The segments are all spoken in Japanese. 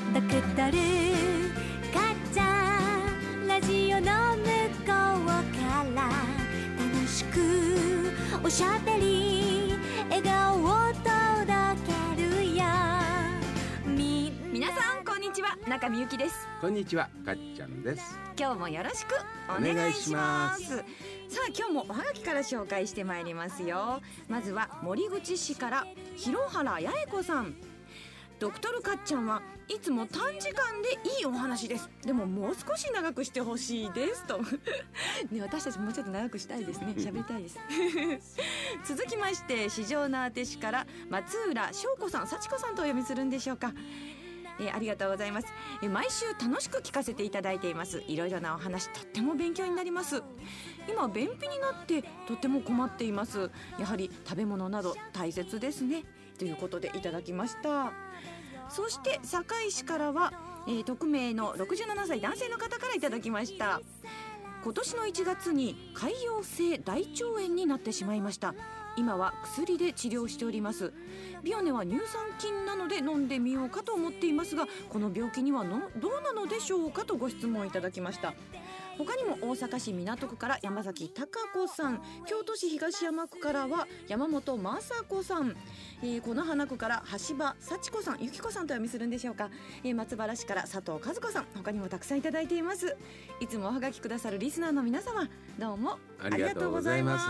ドクタルかっちゃんラジオの向こうから楽しくおしゃべり笑顔を届けるよ。 皆さんこんにちは、中見ゆきです。 こんにちは、かっちゃんです。 今日もよろしくお願いします。さあ今日もおはがきから紹介してまいりますよ。まずは森口市から広原八重子さん。ドクトルかっちゃんはいつも短時間でいいお話です。でももう少し長くしてほしいですとね、私たちもうちょっと長くしたいですね。喋りたいです続きまして四条畷市から松浦翔子さん、幸子さんとお読みするんでしょうか。ありがとうございます。毎週楽しく聞かせていただいています。いろいろなお話とっても勉強になります。今便秘になってとっても困っています。やはり食べ物など大切ですね、ということでいただきました。そして堺市からは、匿名の67歳男性の方からいただきました。今年の1月に潰瘍性大腸炎になってしまいました。今は薬で治療しております。ビオネは乳酸菌なので飲んでみようかと思っていますが、この病気にはどうなのでしょうかとご質問いただきました。他にも大阪市港区から山崎貴子さん、京都市東山区からは山本雅子さん、此花区から橋場幸子さん、ゆきこさんと読みするんでしょうか。松原市から佐藤和子さん、他にもたくさんいただいています。いつもおはがきくださるリスナーの皆様、どうもありがとうございます。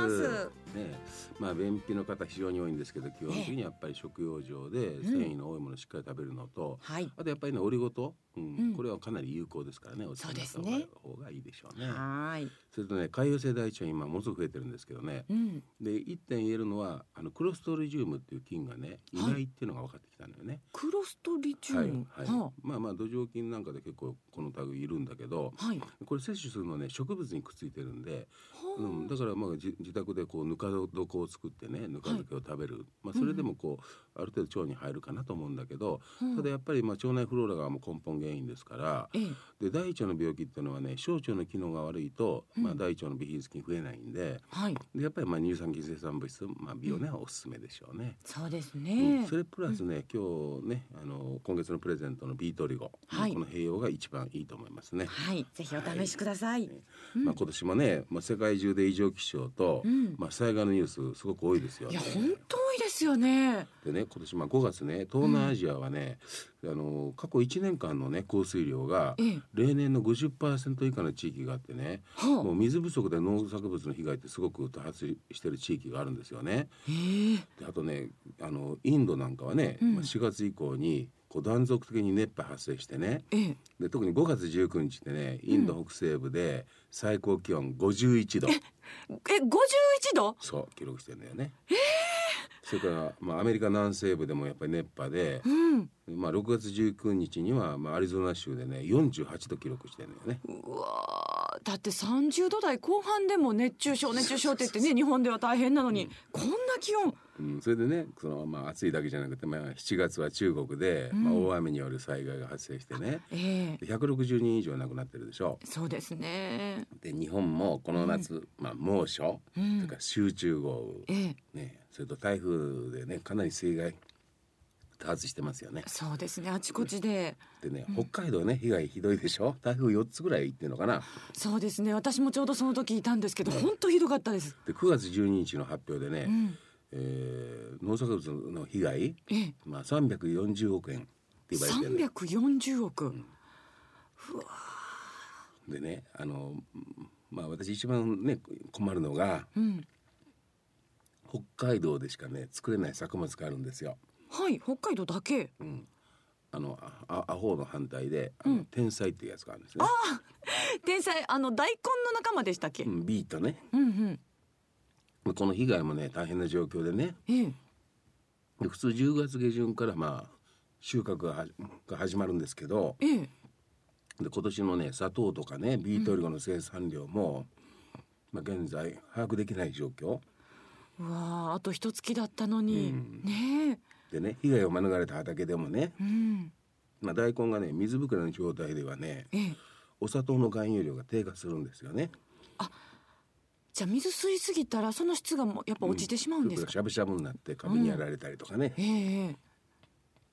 便秘の方非常に多いんですけど、基本的にやっぱり食用上で繊維の多いものをしっかり食べるのと、あとやっぱりね、オリゴ糖、これはかなり有効ですからね、お使いになった方がいいでしょうね。それとね、潰瘍性大腸炎今ものすごく増えてるんですけどね、で一点言えるのはクロストリジウムっていう菌がねいないっていうのが分かってきたのよね。 クロストリジウム、 土壌菌なんかで結構この類いるんだけど、これ摂取するのはね、植物にくっついてるんで、だから自宅でこうぬか床を作ってね、ぬか漬けを食べる、それでもある程度腸に入るかなと思うんだけど、ただやっぱり腸内フローラがもう根本原因ですから、で大腸の病気っていうのはね、小腸の機能が悪いと、大腸の備品菌増えないんで、でやっぱり乳酸菌生産物質、ビオネはおすすめでしょうね。 そうですね、 それプラスね、今日ね、今月のプレゼントのビートリゴ、この併用が一番いいと思いますね。 ぜひお試しください。 今年もね、世界中で異常気象と、災害のニュースすごく多いですよね。 いや本当多いですよね。 でね、今年5月ね、東南アジアはね、過去1年間のね降水量が例年の 50% 以下の地域があってね、もう水不足で農作物の被害ってすごく多発してる地域があるんですよね。であとね、インドなんかはね、4月以降に断続的に熱波発生してね、で特に5月19日ってね、インド北西部で最高気温51度、 51度そう記録してるんだよね。それから、アメリカ南西部でもやっぱり熱波で、6月19日には、アリゾナ州でね48度記録してるんだよね。 うわ、だって30度台後半でも熱中症って言ってね、日本では大変なのに、こんな気温。 それでね、暑いだけじゃなくて、7月は中国で、大雨による災害が発生してね、160人以上亡くなってるでしょ。 そうですね。 で日本もこの夏、猛暑、それから集中豪雨、それと台風でね、かなり水害多発してますよね。 そうですね、あちこちで。 でね、北海道ね、被害ひどいでしょ。台風4つぐらい行ってるのかな。 そうですね、私もちょうどその時いたんですけど、本当ひどかったです。 で9月12日の発表でね、農作物の被害、340億円って言われてる、ね、 340億、うわでね、私一番ね困るのが、北海道でしかね作れない作物があるんですよ。 北海道だけ。 アホの反対で天才っていうやつがあるんですね。 天才、大根の仲間でしたっけ。 ビートね。この被害もね大変な状況でね、で普通10月下旬から収穫が始まるんですけど、で今年のね砂糖とかねビートリゴの生産量も、現在把握できない状況。 うわ、あと一月だったのに、 でね、被害を免れた畑でもね、大根がね水ぶくれの状態ではね、お砂糖の含有量が低下するんですよね。 じゃあ水吸いすぎたらその質がやっぱ落ちてしまうんですか。 しゃぶしゃぶになってカビにやられたりとかね、で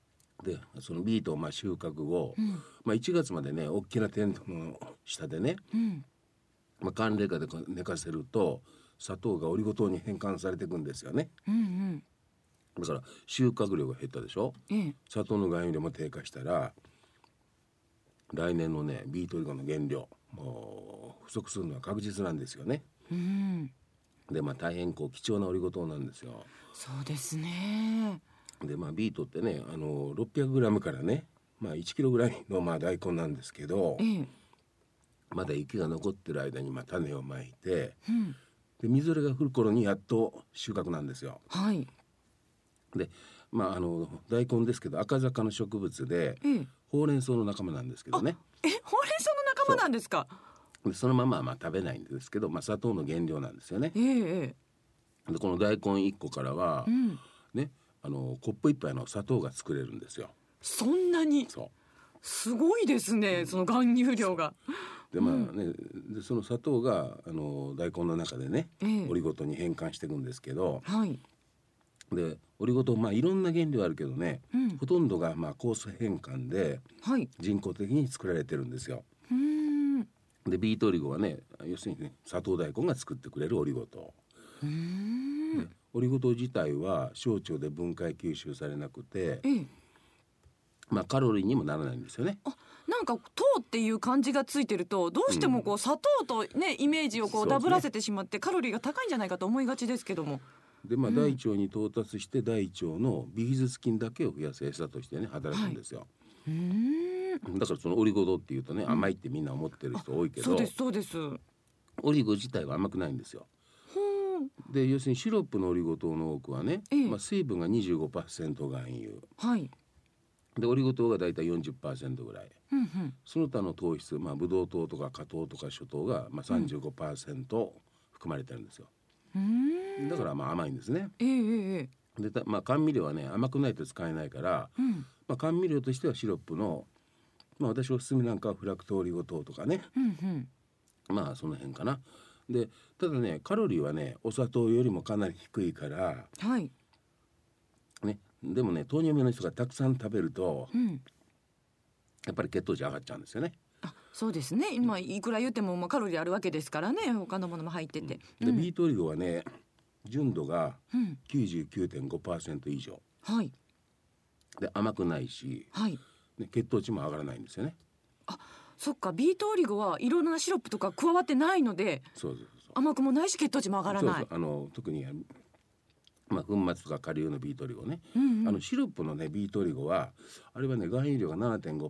でそのビートを収穫後、1月までね大きなテントの下でね、寒冷下で寝かせると砂糖がオリゴ糖に変換されていくんですよね。だから収穫量が減ったでしょ、砂糖の含有量も低下したら来年のねビートオリゴの原料もう不足するのは確実なんですよね。で大変貴重なオリゴ糖なんですよ。 そうですね。 でビートってね600g からね1キロぐらいの大根なんですけど、まだ雪が残ってる間に種をまいて、で水れが降る頃にやっと収穫なんですよ。で大根ですけど赤坂の植物で、ほうれん草の仲間なんですけどね。 ほうれん草の仲間なんですか。 でそのまま食べないんですけど、砂糖の原料なんですよね。でこの大根1個からは、ねコップ1杯の砂糖が作れるんですよ。 そんなに。すごいですね、その含有量が。 ででその砂糖が大根の中でね、オリゴ糖に変換していくんですけど、でオリゴ糖いろんな原料あるけどね、ほとんどが酵素変換で人工的に作られてるんですよ。でビートオリゴはね要するに砂糖大根が作ってくれるオリゴ糖。オリゴ糖自体は小腸で分解吸収されなくて、カロリーにもならないんですよね。 なんか糖っていう漢字がついてるとどうしても砂糖とねイメージをダブらせてしまってカロリーが高いんじゃないかと思いがちですけども。 で大腸に到達して大腸のビフィズス菌だけを増やす餌としてね働くんですよ。だからそのオリゴ糖っていうとね甘いってみんな思ってる人多いけど、 そうです。 オリゴ自体は甘くないんですよ。で要するにシロップのオリゴ糖の多くはね、水分が 25% 含有、でオリゴ糖がだいたい 40% ぐらい、その他の糖質、ブドウ糖とか果糖とか諸糖が35% 含まれてるんですよ。だから甘いんですね。で甘味料はね甘くないと使えないから、甘味料としてはシロップの、私おすすめなんかはフラクトオリゴ糖とかね、その辺かな。でただねカロリーはねお砂糖よりもかなり低いから、でもね糖尿病の人がたくさん食べると、やっぱり血糖値上がっちゃうんですよね。 そうですね。いくら言ってもカロリーあるわけですからね、他のものも入ってて。 でビートオリゴはね純度が 99.5% 以上、で甘くないし、血糖値も上がらないんですよね。 そっか、ビートオリゴはいろんなシロップとか加わってないので、甘くもないし血糖値も上がらない。 特に粉末とか顆粒のビートオリゴね、シロップのねビートオリゴはあれはね含有量が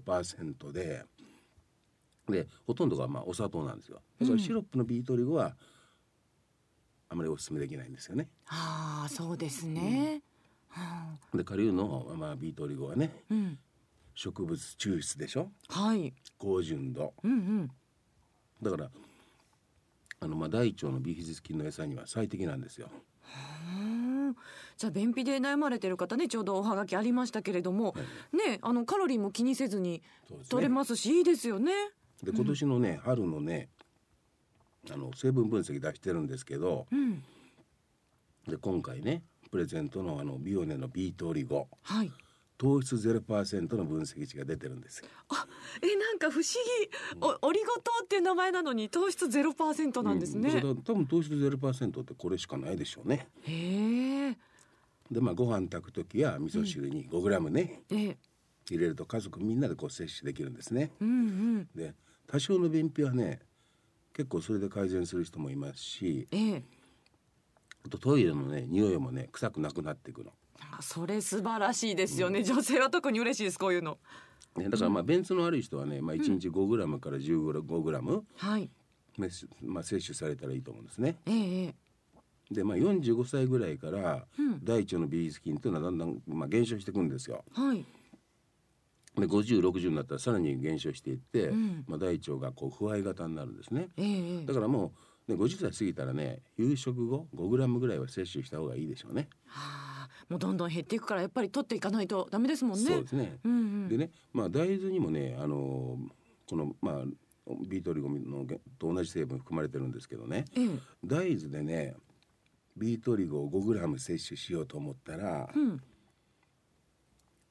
7.5% でほとんどがお砂糖なんですよ。だからシロップのビートオリゴはあまりお勧めできないんですよね。 そうですね。 で顆粒の、ビートオリゴはね、植物抽出でしょ、高純度、だから大腸のビフィズス菌の餌には最適なんですよ。 じゃあ便秘で悩まれてる方ね、ちょうどおはがきありましたけれども、カロリーも気にせずに取れますし、いいですよね。 で今年のね、春のね成分分析出してるんですけど、で今回ねプレゼントのビオネのビートオリゴ、糖質 0% の分析値が出てるんですよ。 なんか不思議、オリゴ糖っていう名前なのに糖質 0% なんですね。 多分糖質 0% ってこれしかないでしょうね。でご飯炊く時や味噌汁に 5g ね、入れると家族みんなで摂取できるんですね。で多少の便秘はね結構それで改善する人もいますし、あとトイレのね匂いもね臭くなくなっていくの。 それ素晴らしいですよね。女性は特に嬉しいです、こういうの。 だから便通の悪い人はね、1日 5g から 15g、摂取されたらいいと思うんですね。で45歳ぐらいから、大腸のビフィズス菌というのはだんだん、減少していくんですよ。で50、60になったらさらに減少していって、大腸が腐敗型になるんですね。だからもう、50歳過ぎたらね夕食後 5g ぐらいは摂取した方がいいでしょうね。 もうどんどん減っていくからやっぱり取っていかないとダメですもんね。 そうですね。でね、大豆にもねこのビートオリゴのと同じ成分含まれてるんですけどね、大豆でねビートオリゴを 5g 摂取しようと思ったら、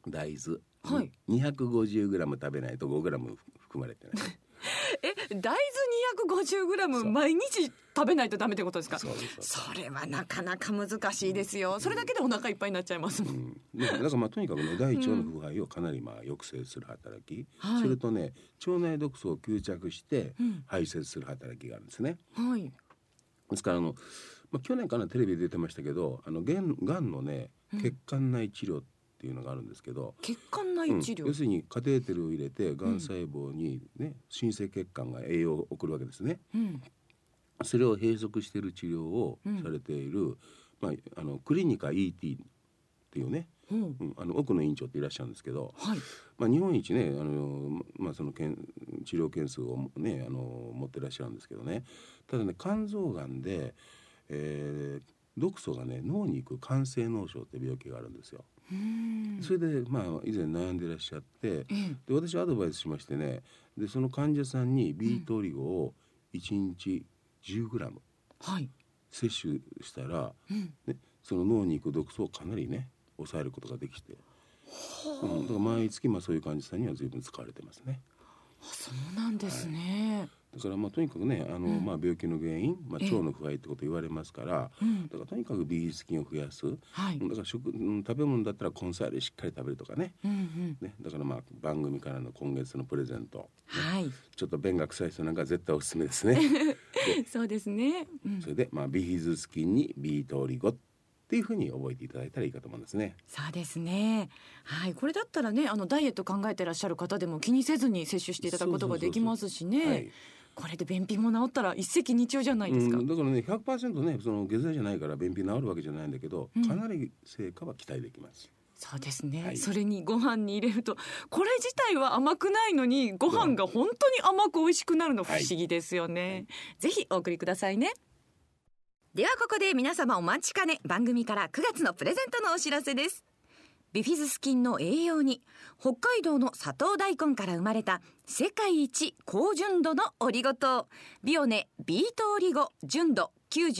大豆、 はい、 250g 食べないと 5g 含まれてない。 大豆 250g 毎日食べないとダメってことですか？ そうです。 それはなかなか難しいですよ。それだけでお腹いっぱいになっちゃいますもん。 だからとにかくね、大腸の腐敗をかなり抑制する働き、それとね、腸内毒素を吸着して排泄する働きがあるんですね。はい、ですから去年からテレビで出てましたけど、がんのね、血管内治療っていうのがあるんですけど、 血管内治療、 要するにカテーテルを入れてがん細胞にね、新生血管が栄養を送るわけですね。それを閉塞している治療をされている、クリニカ ET っていうね、奥野院長っていらっしゃるんですけど、日本一ね、その治療件数をね、持ってらっしゃるんですけどね、ただね、肝臓がんで、毒素がね、脳に行く肝性脳症って病気があるんですよ。それで以前悩んでいらっしゃって、で私アドバイスしましてね、でその患者さんに B トリゴを1日10g、摂取したら、その脳に行く毒素をかなりね抑えることができて、だから毎月そういう患者さんには随分使われてますね。 そうなんですね。 だからとにかくね、病気の原因、腸の腐敗ってこと言われますから、だからとにかくビフィズス菌を増やす、だから食べ物だったら根菜類しっかり食べるとかね、だから番組からの今月のプレゼント、ちょっと便が臭い人なんか絶対おすすめですね。 そうですね、 それでビフィズス菌に B トリゴっていうふうに覚えていただいたらいいかと思うんですね。 そうですね、これだったらね、ダイエット考えてらっしゃる方でも気にせずに摂取していただくことができますしね。これで便秘も治ったら一石二鳥じゃないですか。 だからね、 100% ね、その下剤じゃないから便秘治るわけじゃないんだけど、かなり成果は期待できます。 そうですね、それにご飯に入れると、これ自体は甘くないのにご飯が本当に甘く美味しくなるの不思議ですよね。ぜひお送りくださいね。ではここで皆様お待ちかね、番組から9月のプレゼントのお知らせです。ビフィズス菌の栄養に北海道の佐藤大根から生まれた世界一高純度のオリゴ糖ビオネ B 糖オリゴ純度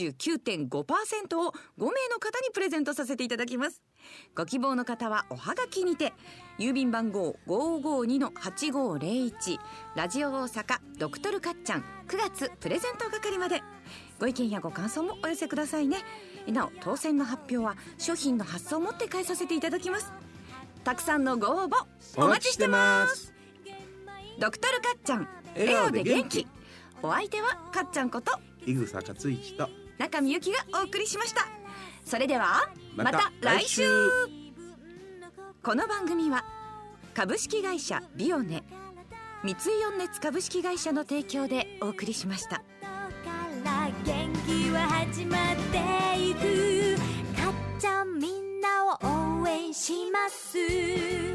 99.5% を5名の方にプレゼントさせていただきます。ご希望の方はおはがきにて、郵便番号 552-8501 ラジオ大阪ドクトルかっちゃん9月プレゼント係まで。ご意見やご感想もお寄せくださいね。なお当選の発表は商品の発送をもって返させていただきます。たくさんのご応募お待ちしてます。ドクトルかっちゃん、笑顔で元気。お相手はかっちゃんこと井草克一と中見ゆきがお送りしました。それではまた来週。この番組は株式会社ビオネ、三井温熱株式会社の提供でお送りしました。 元気は始まっていく。かっちゃんみんなを応援します。